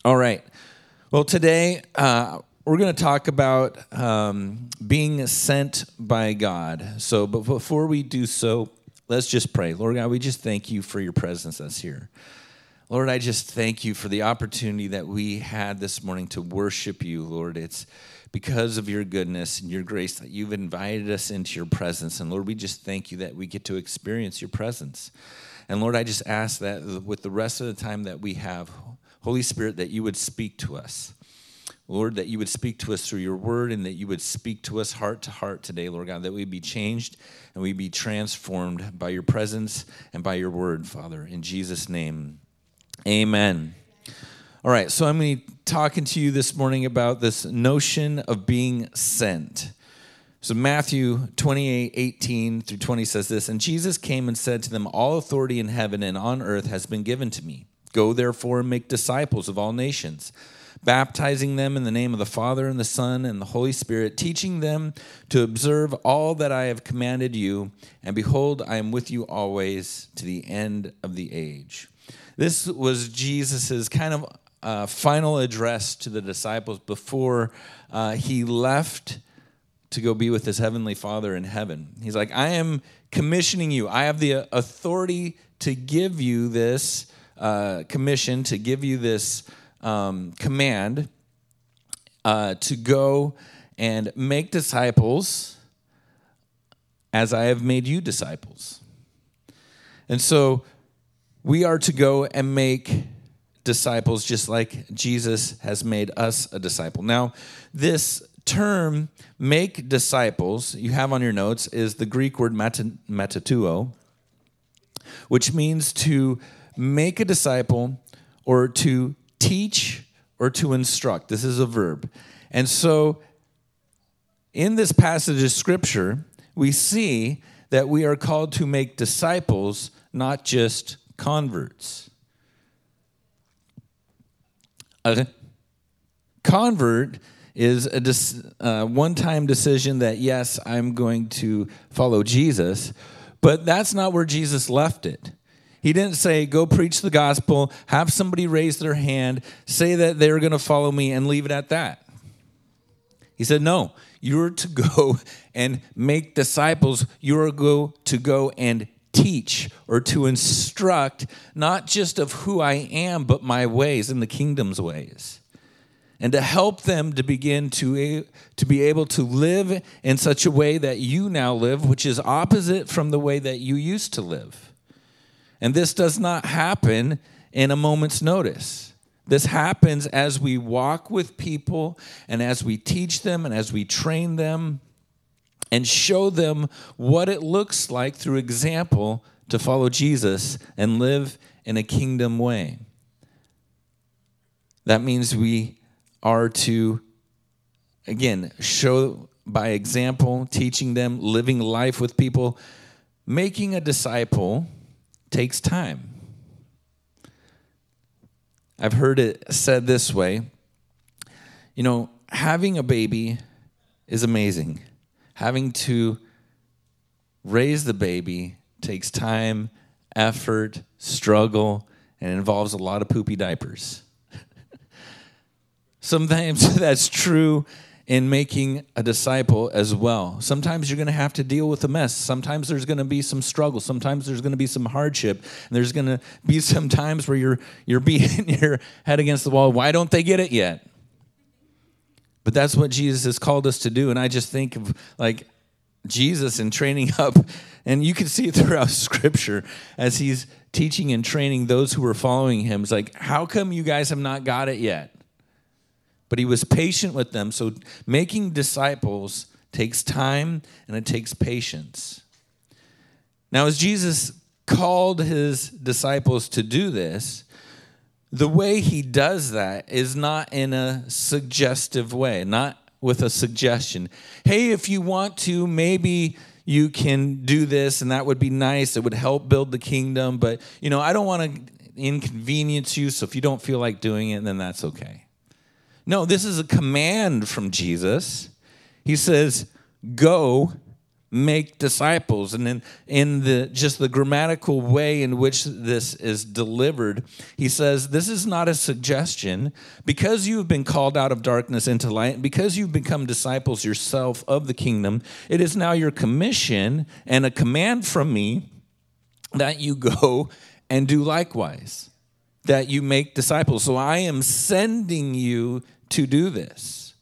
All right. Well, today we're going to talk about being sent by God. So, but before we do so, let's just pray. Lord God, we just thank you for your presence that's here. Lord, I just thank you for the opportunity that we had this morning to worship you, Lord. It's because of your goodness and your grace that you've invited us into your presence. And Lord, we just thank you that we get to experience your presence. And Lord, I just ask that with the rest of the time that we have, Holy Spirit, that you would speak to us. Lord, that you would speak to us through your word and that you would speak to us heart to heart today, Lord God, that we'd be changed and we'd be transformed by your presence and by your word, Father. In Jesus' name, amen. All right, so I'm going to be talking to you this morning about this notion of being sent. So Matthew 28:18 through 20 says this, "And Jesus came and said to them, 'All authority in heaven and on earth has been given to me. Go therefore and make disciples of all nations, baptizing them in the name of the Father and the Son and the Holy Spirit, teaching them to observe all that I have commanded you. And behold, I am with you always to the end of the age.'" This was Jesus's kind of final address to the disciples before he left to go be with his heavenly Father in heaven. He's like, I am commissioning you. I have the authority to give you this commission, to give you this command to go and make disciples as I have made you disciples. And so we are to go and make disciples just like Jesus has made us a disciple. Now, this term, make disciples, you have on your notes, is the Greek word metatuo, which means to make a disciple or to teach or to instruct. This is a verb. And so in this passage of Scripture, we see that we are called to make disciples, not just converts. A convert is a one-time decision that, yes, I'm going to follow Jesus, but that's not where Jesus left it. He didn't say, go preach the gospel, have somebody raise their hand, say that they're going to follow me, and leave it at that. He said, no, you're to go and make disciples. You're to go and teach or to instruct, not just of who I am, but my ways and the kingdom's ways. And to help them to begin to be able to live in such a way that you now live, which is opposite from the way that you used to live. And this does not happen in a moment's notice. This happens as we walk with people and as we teach them and as we train them and show them what it looks like through example to follow Jesus and live in a kingdom way. That means we are to, again, show by example, teaching them, living life with people. Making a disciple takes time. I've heard it said this way, having a baby is amazing. Having to raise the baby takes time, effort, struggle, and involves a lot of poopy diapers. Sometimes that's true in making a disciple as well. Sometimes you're going to have to deal with a mess. Sometimes there's going to be some struggle. Sometimes there's going to be some hardship. And there's going to be some times where you're beating your head against the wall. Why don't they get it yet? But that's what Jesus has called us to do. And I just think of like Jesus and training up, and you can see it throughout Scripture as he's teaching and training those who are following him. It's like, how come you guys have not got it yet? But he was patient with them. So making disciples takes time and it takes patience. Now, as Jesus called his disciples to do this, the way he does that is not in a suggestive way, not with a suggestion. Hey, if you want to, maybe you can do this and that would be nice. It would help build the kingdom. But, I don't want to inconvenience you. So if you don't feel like doing it, then that's okay. No, this is a command from Jesus. He says, go make disciples. And in the grammatical way in which this is delivered, he says, this is not a suggestion. Because you have been called out of darkness into light, and because you've become disciples yourself of the kingdom, it is now your commission and a command from me that you go and do likewise, that you make disciples. So I am sending you to do this.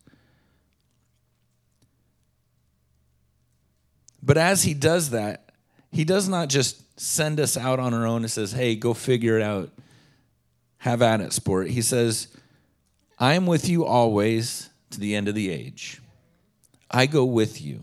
But as he does that, he does not just send us out on our own and says, hey, go figure it out. Have at it, sport. He says, I am with you always to the end of the age. I go with you.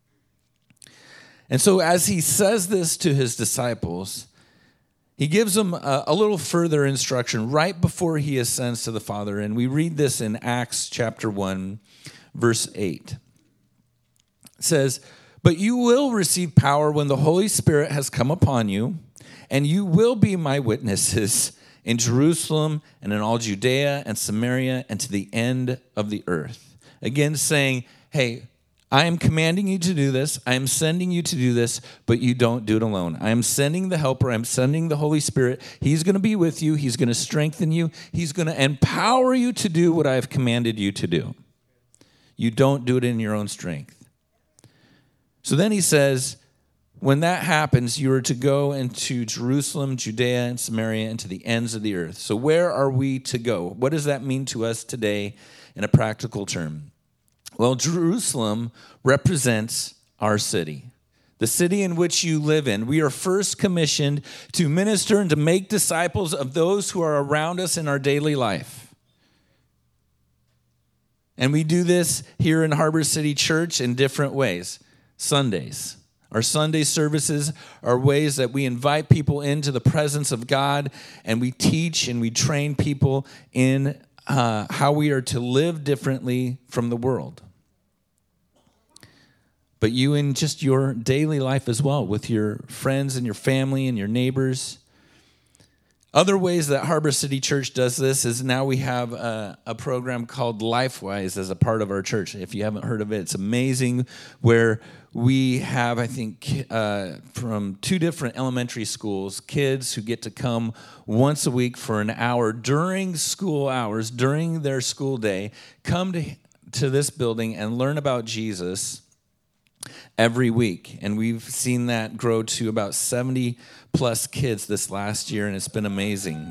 And so as he says this to his disciples, he gives them a little further instruction right before he ascends to the Father. And we read this in Acts chapter 1, verse 8. It says, but you will receive power when the Holy Spirit has come upon you, and you will be my witnesses in Jerusalem and in all Judea and Samaria and to the end of the earth. Again, saying, hey, I am commanding you to do this. I am sending you to do this, but you don't do it alone. I am sending the helper. I'm sending the Holy Spirit. He's going to be with you. He's going to strengthen you. He's going to empower you to do what I have commanded you to do. You don't do it in your own strength. So then he says, when that happens, you are to go into Jerusalem, Judea, and Samaria, and to the ends of the earth. So where are we to go? What does that mean to us today in a practical term? Well, Jerusalem represents our city, the city in which you live in. We are first commissioned to minister and to make disciples of those who are around us in our daily life. And we do this here in Harbor City Church in different ways. Sundays. Our Sunday services are ways that we invite people into the presence of God, and we teach and we train people in how we are to live differently from the world. But you in just your daily life as well, with your friends and your family and your neighbors. Other ways that Harbor City Church does this is now we have a program called LifeWise as a part of our church. If you haven't heard of it, it's amazing, where we have, I think, from 2 different elementary schools, kids who get to come once a week for an hour during school hours, during their school day, come to this building and learn about Jesus every week. And we've seen that grow to about 70 plus kids this last year, and it's been amazing.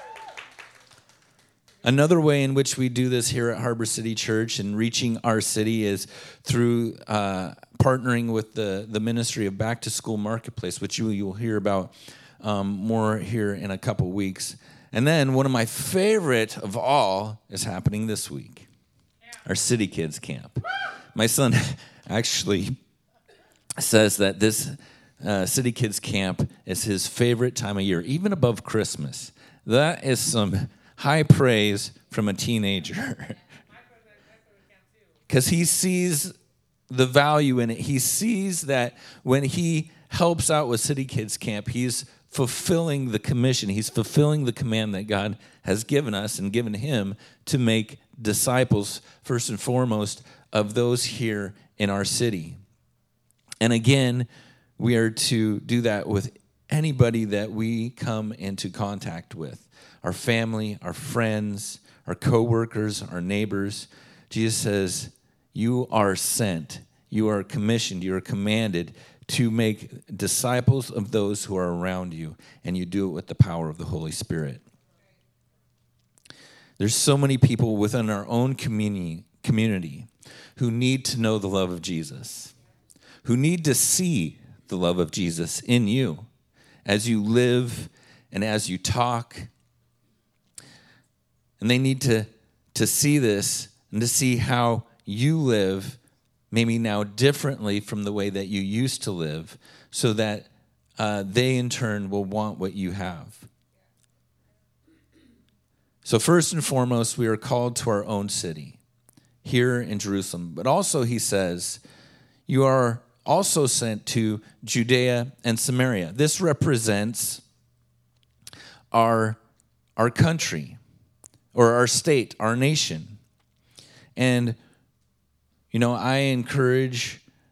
Another way in which we do this here at Harbor City Church and reaching our city is through partnering with the ministry of Back to School Marketplace, which you'll hear about more here in a couple weeks. And then one of my favorite of all is happening this week, our City Kids Camp. My son actually says that this City Kids Camp is his favorite time of year, even above Christmas. That is some high praise from a teenager. Because he sees the value in it. He sees that when he helps out with City Kids Camp, he's fulfilling the commission. He's fulfilling the command that God has given us and given him to make disciples, first and foremost, of those here in our city. And again, we are to do that with anybody that we come into contact with. Our family, our friends, our coworkers, our neighbors. Jesus says, you are sent, you are commissioned, you are commanded to make disciples of those who are around you, and you do it with the power of the Holy Spirit. There's so many people within our own community who need to know the love of Jesus, who need to see the love of Jesus in you as you live and as you talk. And they need to see this and to see how you live maybe now differently from the way that you used to live, so that they in turn will want what you have. So first and foremost, we are called to our own city here in Jerusalem. But also he says, you are also sent to Judea and Samaria. This represents our country, or our state, our nation. And, I encourage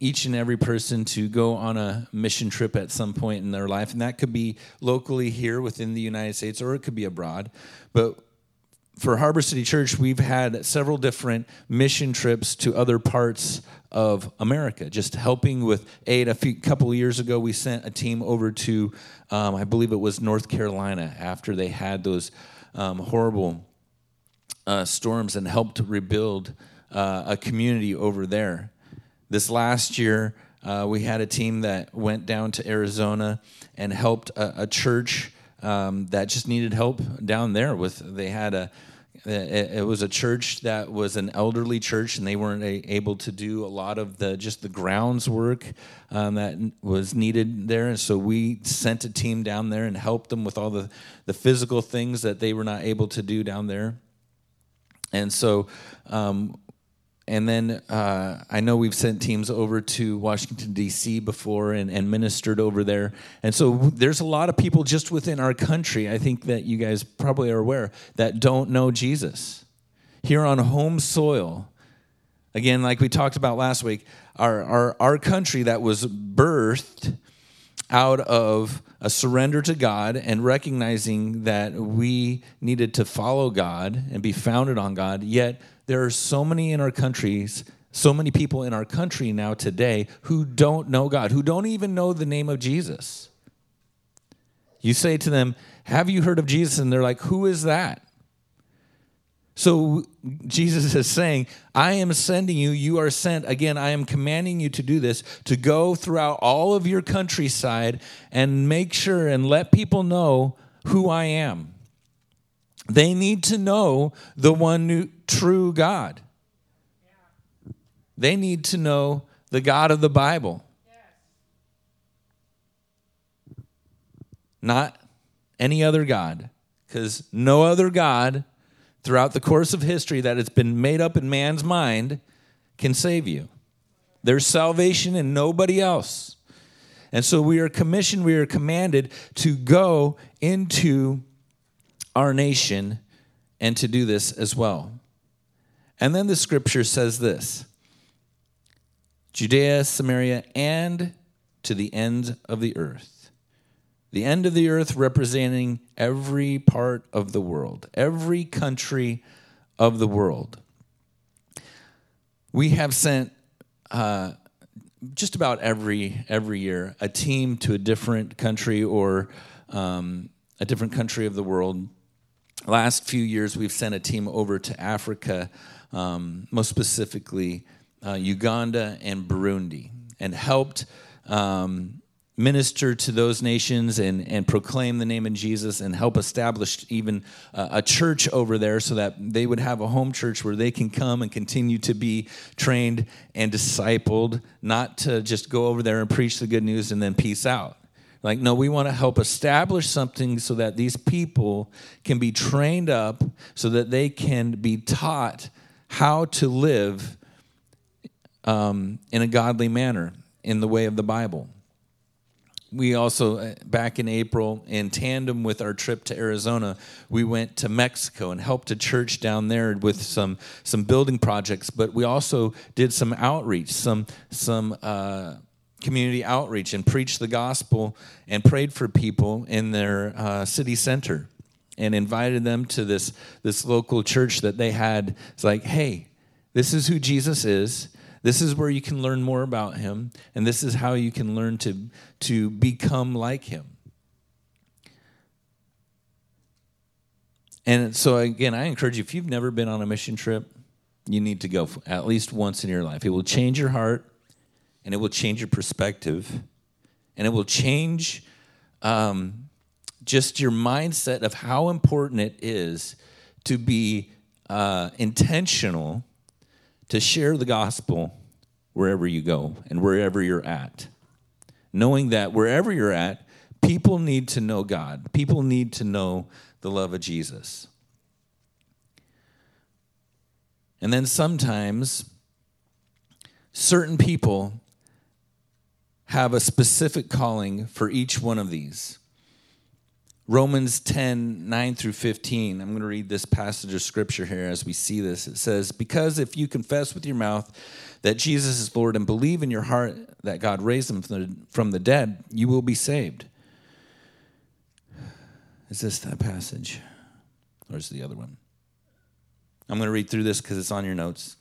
each and every person to go on a mission trip at some point in their life, and that could be locally here within the United States, or it could be abroad. But for Harbor City Church, we've had several different mission trips to other parts of America, just helping with aid. Couple of years ago, we sent a team over to, I believe it was North Carolina, after they had those horrible storms, and helped rebuild a community over there. This last year, we had a team that went down to Arizona and helped a church that just needed help down there. It was a church that was an elderly church, and they weren't able to do a lot of the grounds work that was needed there. And so we sent a team down there and helped them with all the physical things that they were not able to do down there. And so, and then I know we've sent teams over to Washington, D.C. before and ministered over there. And so there's a lot of people just within our country, I think that you guys probably are aware, that don't know Jesus. Here on home soil, again, like we talked about last week, our country that was birthed out of a surrender to God and recognizing that we needed to follow God and be founded on God, yet there are so many people in our country now today who don't know God, who don't even know the name of Jesus. You say to them, "Have you heard of Jesus?" And they're like, "Who is that?" So Jesus is saying, I am sending you, you are sent. Again, I am commanding you to do this, to go throughout all of your countryside and make sure and let people know who I am. They need to know the one true God. They need to know the God of the Bible. Not any other God, because no other God throughout the course of history that has been made up in man's mind can save you. There's salvation in nobody else. And so we are commissioned, we are commanded to go into our nation and to do this as well. And then the scripture says this: Judea, Samaria, and to the end of the earth. The end of the earth representing every part of the world, every country of the world. We have sent just about every year a team to a different country or a different country of the world. Last few years, we've sent a team over to Africa, most specifically Uganda and Burundi, and helped minister to those nations and proclaim the name of Jesus and help establish even a church over there so that they would have a home church where they can come and continue to be trained and discipled, not to just go over there and preach the good news and then peace out. Like, no, we want to help establish something so that these people can be trained up so that they can be taught how to live in a godly manner in the way of the Bible. We also, back in April, in tandem with our trip to Arizona, we went to Mexico and helped a church down there with some building projects. But we also did some outreach, some community outreach, and preached the gospel and prayed for people in their city center and invited them to this local church that they had. It's like, hey, this is who Jesus is. This is where you can learn more about him, and this is how you can learn to become like him. And so, again, I encourage you, if you've never been on a mission trip, you need to go at least once in your life. It will change your heart, and it will change your perspective, and it will change just your mindset of how important it is to be intentional to share the gospel wherever you go and wherever you're at. Knowing that wherever you're at, people need to know God. People need to know the love of Jesus. And then sometimes certain people have a specific calling for each one of these. Romans 10, 9 through 15. I'm going to read this passage of scripture here as we see this. It says, because if you confess with your mouth that Jesus is Lord and believe in your heart that God raised him from the dead, you will be saved. Is this that passage? Or is it the other one? I'm going to read through this because it's on your notes.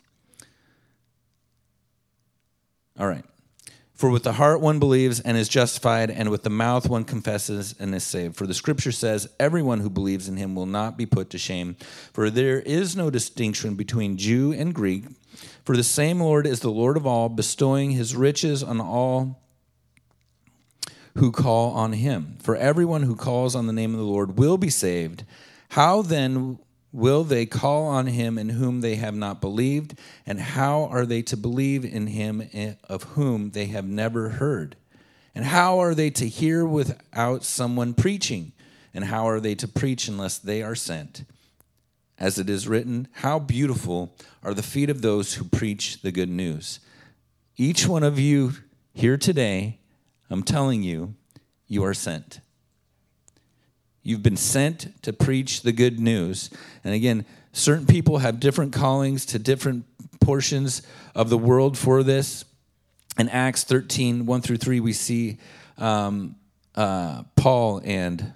All right. For with the heart one believes and is justified, and with the mouth one confesses and is saved. For the scripture says, everyone who believes in him will not be put to shame. For there is no distinction between Jew and Greek. For the same Lord is the Lord of all, bestowing his riches on all who call on him. For everyone who calls on the name of the Lord will be saved. How then will they call on him in whom they have not believed? And how are they to believe in him of whom they have never heard? And how are they to hear without someone preaching? And how are they to preach unless they are sent? As it is written, how beautiful are the feet of those who preach the good news. Each one of you here today, I'm telling you, you are sent. You've been sent to preach the good news. And again, certain people have different callings to different portions of the world for this. In Acts 13, 1 through 3, we see Paul and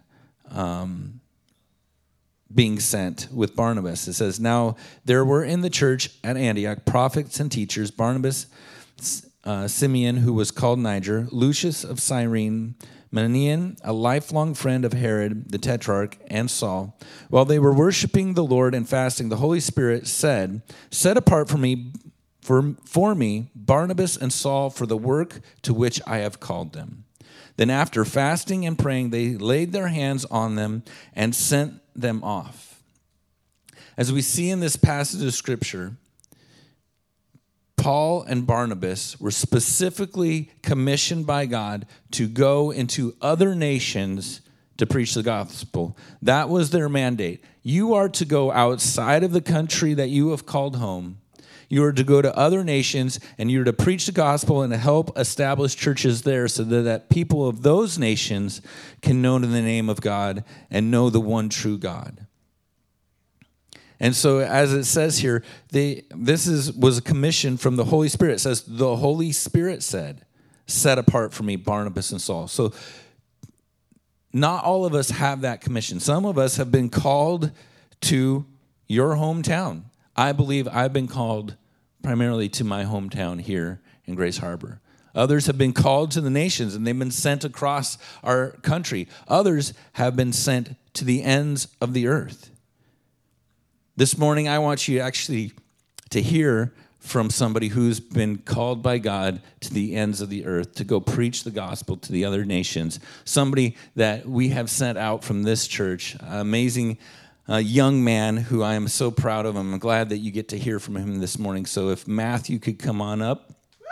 being sent with Barnabas. It says, now there were in the church at Antioch prophets and teachers, Barnabas, Simeon, who was called Niger, Lucius of Cyrene, Manaen, a lifelong friend of Herod the Tetrarch, and Saul. While they were worshiping the Lord and fasting, the Holy Spirit said, set apart for me Barnabas and Saul for the work to which I have called them. Then after fasting and praying, they laid their hands on them and sent them off. As we see in this passage of Scripture, Paul and Barnabas were specifically commissioned by God to go into other nations to preach the gospel. That was their mandate. You are to go outside of the country that you have called home. You are to go to other nations, and you are to preach the gospel and to help establish churches there so that people of those nations can know the name of God and know the one true God. And so, as it says here, was a commission from the Holy Spirit. It says, the Holy Spirit said, set apart for me Barnabas and Saul. So, not all of us have that commission. Some of us have been called to your hometown. I believe I've been called primarily to my hometown here in Grace Harbor. Others have been called to the nations, and they've been sent across our country. Others have been sent to the ends of the earth. This morning, I want you actually to hear from somebody who's been called by God to the ends of the earth to go preach the gospel to the other nations. Somebody that we have sent out from this church, an amazing young man who I am so proud of. I'm glad that you get to hear from him this morning. So if Matthew could come on up.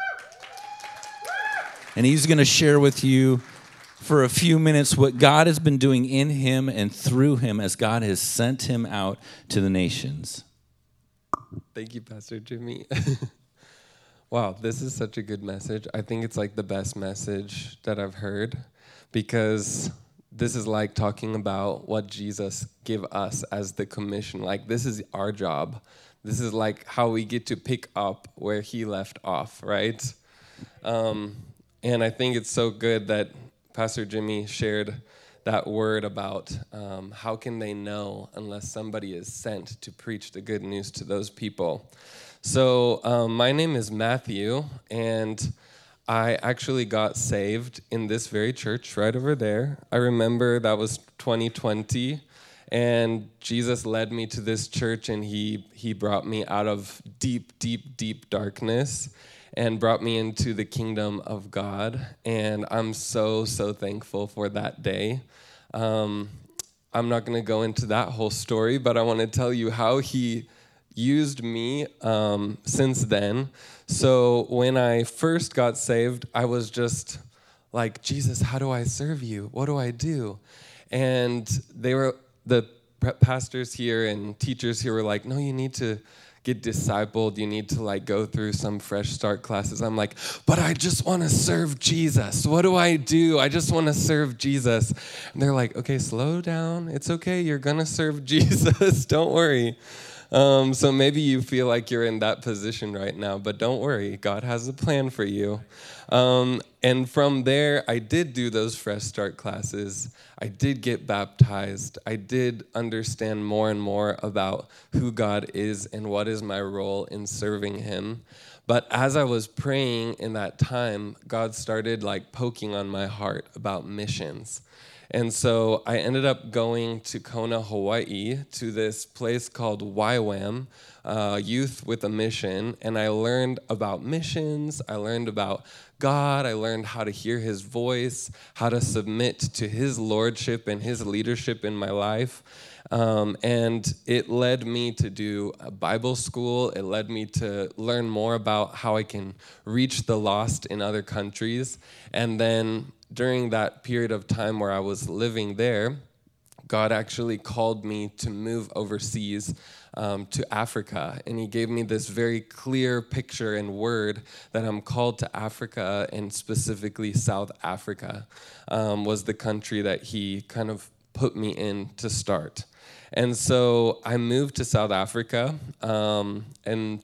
And he's going to share with you for a few minutes what God has been doing in him and through him as God has sent him out to the nations. Thank you, Pastor Jimmy. Wow, this is such a good message. I think it's like the best message that I've heard because this is like talking about what Jesus gave us as the commission. Like, this is our job. This is like how we get to pick up where he left off, right? And I think it's so good that Pastor Jimmy shared that word about how can they know unless somebody is sent to preach the good news to those people. So my name is Matthew, and I actually got saved in this very church right over there. I remember that was 2020, and Jesus led me to this church, and he brought me out of deep, deep, deep darkness and brought me into the kingdom of God. And I'm so, so thankful for that day. I'm not going to go into that whole story, but I want to tell you how he used me since then. So when I first got saved, I was just like, Jesus, how do I serve you? What do I do? And the pastors here and teachers here were like, no, you need to get discipled. You need to like go through some fresh start classes. I'm like, but I just want to serve Jesus. What do? I just want to serve Jesus. And they're like, okay, slow down. It's okay. You're going to serve Jesus. Don't worry. So maybe you feel like you're in that position right now, but don't worry. God has a plan for you. And from there, I did do those fresh start classes. I did get baptized. I did understand more and more about who God is and what is my role in serving him. But as I was praying in that time, God started like poking on my heart about missions. And so I ended up going to Kona, Hawaii, to this place called YWAM, Youth with a Mission. And I learned about missions. I learned about God. I learned how to hear his voice, how to submit to his lordship and his leadership in my life. And it led me to do a Bible school. It led me to learn more about how I can reach the lost in other countries. And then during that period of time where I was living there, God actually called me to move overseas to Africa. And he gave me this very clear picture and word that I'm called to Africa, and specifically South Africa was the country that he kind of put me in to start. And so I moved to South Africa in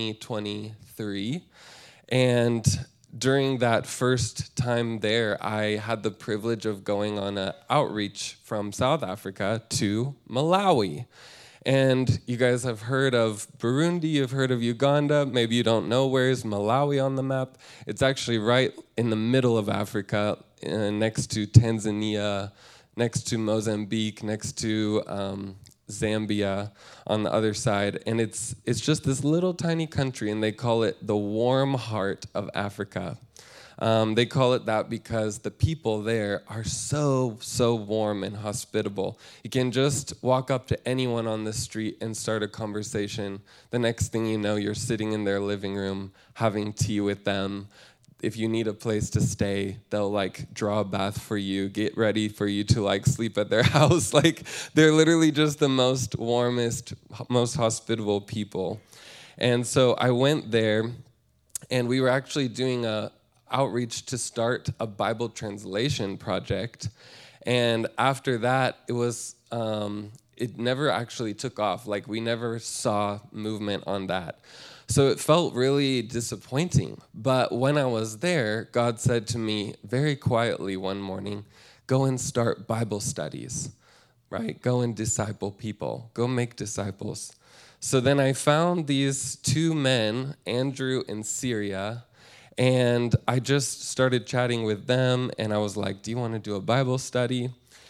2023. And during that first time there, I had the privilege of going on an outreach from South Africa to Malawi. And you guys have heard of Burundi, you've heard of Uganda. Maybe you don't know, where's Malawi on the map? It's actually right in the middle of Africa, next to Tanzania, next to Mozambique, next to Zambia on the other side. And it's just this little tiny country, and they call it the warm heart of Africa. They call it that because the people there are so warm and hospitable. You can just walk up to anyone on the street and start a conversation. The next thing you know, you're sitting in their living room having tea with them. If you need a place to stay, they'll like draw a bath for you, get ready for you to like sleep at their house. Like, they're literally just the most warmest, most hospitable people. And so I went there, and we were actually doing a outreach to start a Bible translation project. And after that, it never actually took off. Like, we never saw movement on that. So it felt really disappointing. But when I was there, God said to me very quietly one morning, go and start Bible studies, right? Go and disciple people. Go make disciples. So then I found these two men, Andrew and Syria, and I just started chatting with them, and I was like, do you want to do a Bible study?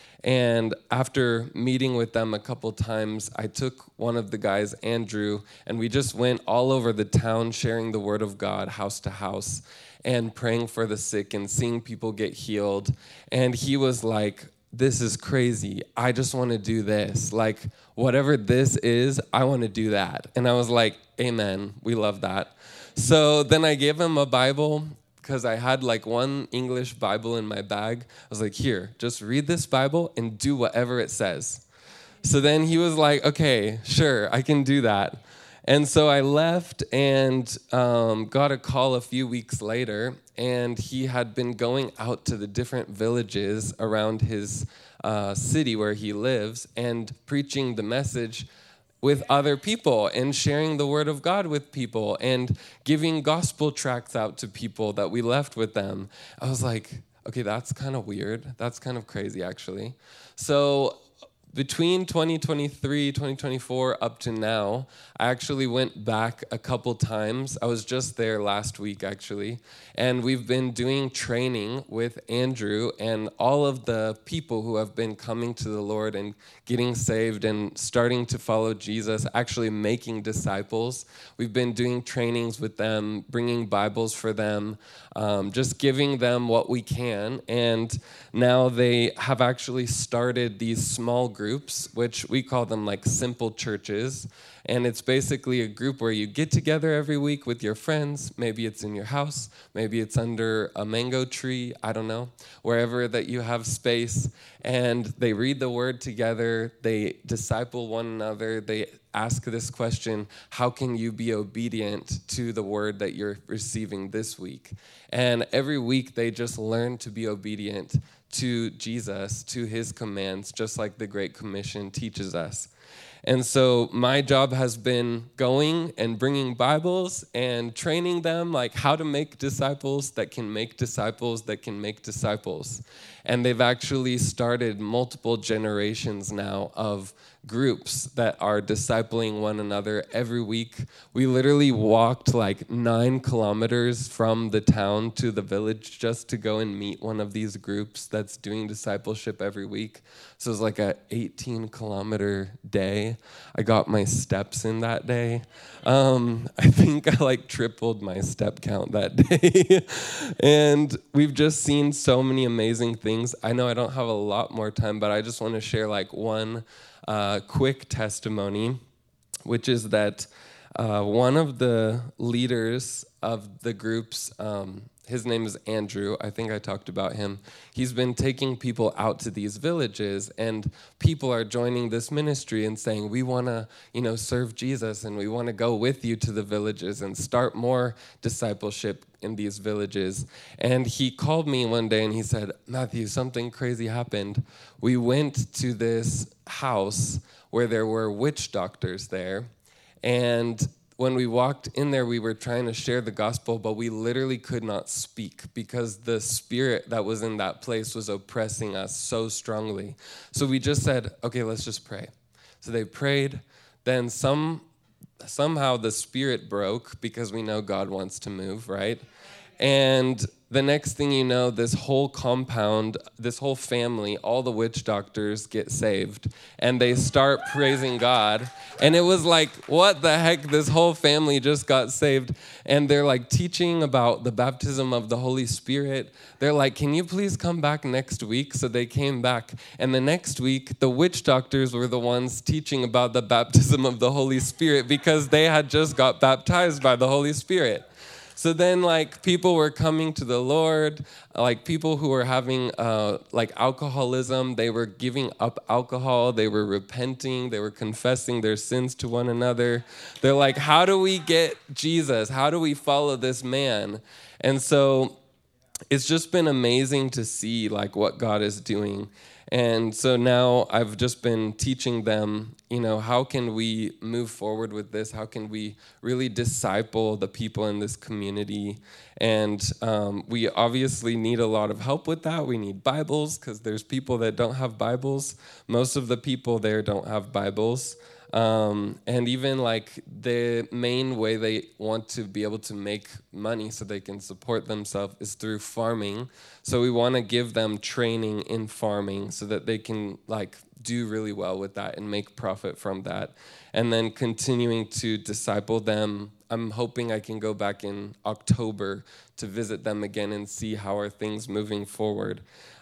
And after meeting with them a couple times, I took one of the guys, Andrew, and we just went all over the town sharing the word of God, house to house, and praying for the sick and seeing people get healed. And he was like, this is crazy. I just want to do this. Like, whatever this is, I want to do that. And I was like, amen. We love that. So then I gave him a Bible, because I had like one English Bible in my bag. I was like, here, just read this Bible and do whatever it says. So then he was like, okay, sure, I can do that. And so I left and got a call a few weeks later, and he had been going out to the different villages around his city where he lives and preaching the message with other people and sharing the word of God with people and giving gospel tracts out to people that we left with them. I was like, okay, that's kind of weird. That's kind of crazy, actually. So between 2023, 2024, up to now, I actually went back a couple times. I was just there last week, actually. And we've been doing training with Andrew and all of the people who have been coming to the Lord and getting saved and starting to follow Jesus, actually making disciples. We've been doing trainings with them, bringing Bibles for them, just giving them what we can. And now they have actually started these small groups, which we call them like simple churches. And it's basically a group where you get together every week with your friends. Maybe it's in your house. Maybe it's under a mango tree. I don't know. Wherever that you have space. And they read the word together. They disciple one another. They ask this question, how can you be obedient to the word that you're receiving this week? And every week they just learn to be obedient to Jesus, to his commands, just like the Great Commission teaches us. And so my job has been going and bringing Bibles and training them like how to make disciples that can make disciples that can make disciples. And they've actually started multiple generations now of groups that are discipling one another every week. We literally walked like 9 kilometers from the town to the village just to go and meet one of these groups that's doing discipleship every week. So it was like a 18-kilometer day. I got my steps in that day. I think I like tripled my step count that day. And we've just seen so many amazing things. I know I don't have a lot more time, but I just want to share like one quick testimony, which is that one of the leaders of the groups, his name is Andrew. I think I talked about him. He's been taking people out to these villages, and people are joining this ministry and saying, we want to, serve Jesus, and we want to go with you to the villages and start more discipleship in these villages. And he called me one day and he said, Matthew, something crazy happened. We went to this house where there were witch doctors there, and when we walked in there, we were trying to share the gospel, but we literally could not speak because the spirit that was in that place was oppressing us so strongly. So we just said, okay, let's just pray. So they prayed. Then somehow the spirit broke because we know God wants to move, right? And the next thing you know, this whole compound, this whole family, all the witch doctors get saved. And they start praising God. And it was like, what the heck? This whole family just got saved. And they're like teaching about the baptism of the Holy Spirit. They're like, can you please come back next week? So they came back. And the next week, the witch doctors were the ones teaching about the baptism of the Holy Spirit because they had just got baptized by the Holy Spirit. So then, people were coming to the Lord, people who were having, alcoholism, they were giving up alcohol, they were repenting, they were confessing their sins to one another. They're like, how do we get Jesus? How do we follow this man? And so it's just been amazing to see, what God is doing. And so now I've just been teaching them, how can we move forward with this? How can we really disciple the people in this community? And we obviously need a lot of help with that. We need Bibles because there's people that don't have Bibles. Most of the people there don't have Bibles. And even the main way they want to be able to make money so they can support themselves is through farming. So we want to give them training in farming so that they can do really well with that and make profit from that. And then continuing to disciple them. I'm hoping I can go back in October to visit them again and see how are things moving forward.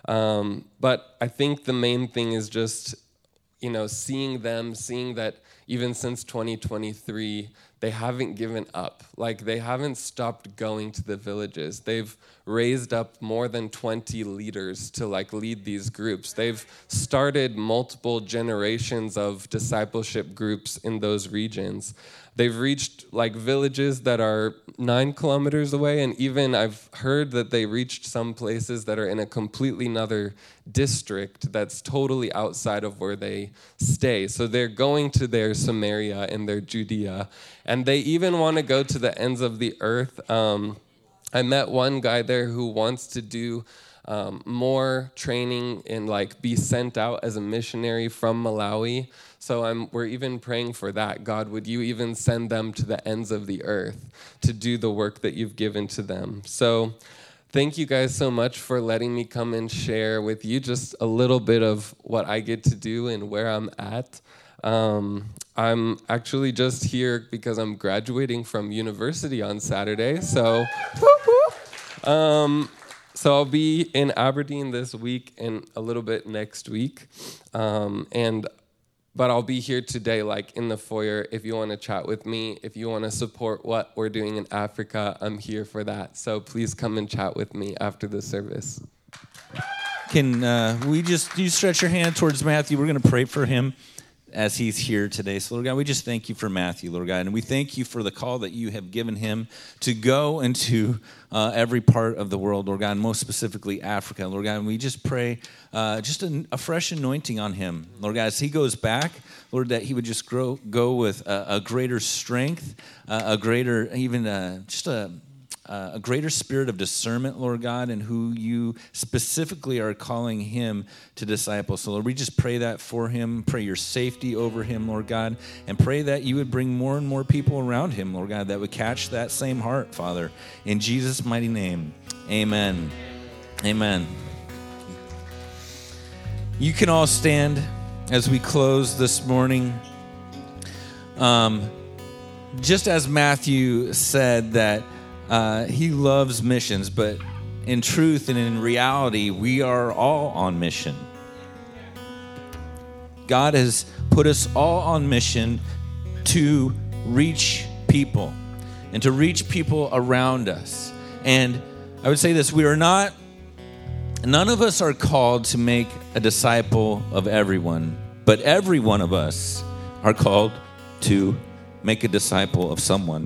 But I think the main thing is just seeing that even since 2023, they haven't given up. They haven't stopped going to the villages. They've raised up more than 20 leaders to lead these groups. They've started multiple generations of discipleship groups in those regions. They've reached villages that are 9 kilometers away, and even I've heard that they reached some places that are in a completely another district that's totally outside of where they stay. So they're going to their Samaria and their Judea, and they even want to go to the ends of the earth. I met one guy there who wants to do more training and be sent out as a missionary from Malawi. So we're even praying for that. God, would you even send them to the ends of the earth to do the work that you've given to them? So thank you guys so much for letting me come and share with you just a little bit of what I get to do and where I'm at. I'm actually just here because I'm graduating from university on Saturday. So I'll be in Aberdeen this week and a little bit next week. But I'll be here today, in the foyer, if you want to chat with me. If you want to support what we're doing in Africa, I'm here for that. So please come and chat with me after the service. Can you stretch your hand towards Matthew? We're going to pray for him. as he's here today. So, Lord God, we just thank you for Matthew, Lord God, and we thank you for the call that you have given him to go into every part of the world, Lord God, and most specifically Africa, Lord God. And we just pray just a fresh anointing on him, Lord God, as he goes back, Lord, that he would just go with a greater strength, a greater, even a greater spirit of discernment, Lord God, and who you specifically are calling him to disciple. So, Lord, we just pray that for him, pray your safety over him, Lord God, and pray that you would bring more and more people around him, Lord God, that would catch that same heart, Father. In Jesus' mighty name, amen. Amen. You can all stand as we close this morning. Just as Matthew said that he loves missions, but in truth and in reality, we are all on mission. God has put us all on mission to reach people and to reach people around us. And I would say this, none of us are called to make a disciple of everyone, but every one of us are called to make a disciple of someone.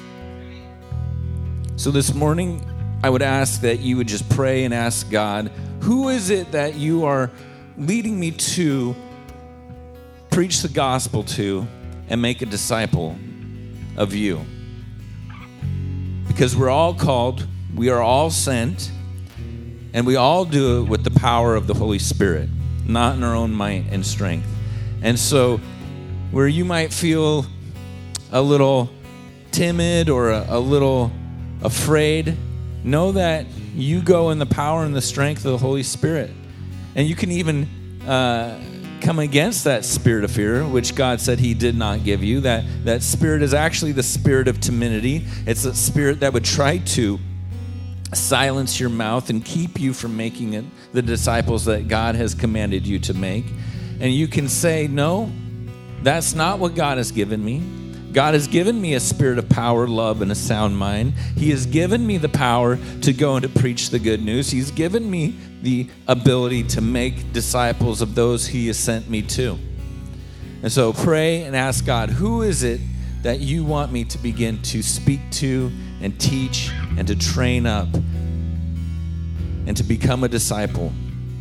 So this morning, I would ask that you would just pray and ask God, who is it that you are leading me to preach the gospel to and make a disciple of you? Because we're all called, we are all sent, and we all do it with the power of the Holy Spirit, not in our own might and strength. And so where you might feel a little timid or a little afraid, know that you go in the power and the strength of the Holy Spirit. And you can even come against that spirit of fear, which God said he did not give you. That spirit is actually the spirit of timidity. It's a spirit that would try to silence your mouth and keep you from making it the disciples that God has commanded you to make. And you can say, no, that's not what God has given me. God has given me a spirit of power, love, and a sound mind. He has given me the power to go and to preach the good news. He's given me the ability to make disciples of those he has sent me to. And so pray and ask God, who is it that you want me to begin to speak to and teach and to train up and to become a disciple?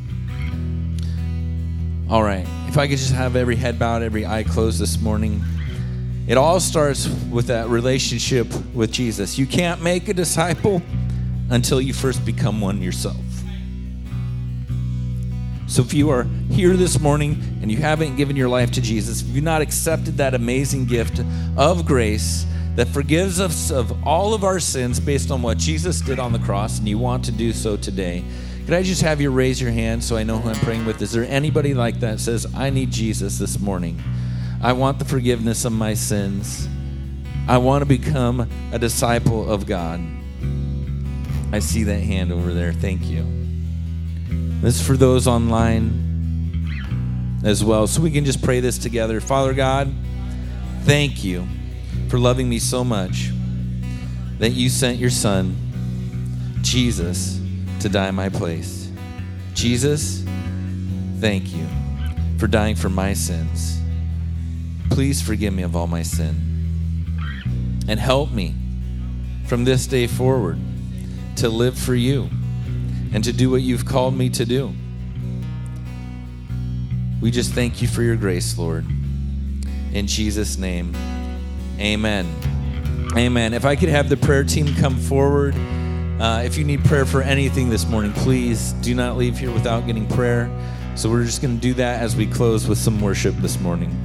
All right, if I could just have every head bowed, every eye closed this morning. It all starts with that relationship with Jesus. You can't make a disciple until you first become one yourself. So if you are here this morning and you haven't given your life to Jesus, if you've not accepted that amazing gift of grace that forgives us of all of our sins based on what Jesus did on the cross, and you want to do so today, could I just have you raise your hand so I know who I'm praying with? Is there anybody like that says, I need Jesus this morning? I want the forgiveness of my sins. I want to become a disciple of God. I see that hand over there. Thank you. This is for those online as well. So we can just pray this together. Father God, thank you for loving me so much that you sent your son, Jesus, to die in my place. Jesus, thank you for dying for my sins. Please forgive me of all my sin and help me from this day forward to live for you and to do what you've called me to do. We just thank you for your grace, Lord. In Jesus' name, amen. Amen. If I could have the prayer team come forward. If you need prayer for anything this morning, please do not leave here without getting prayer. So we're just going to do that as we close with some worship this morning.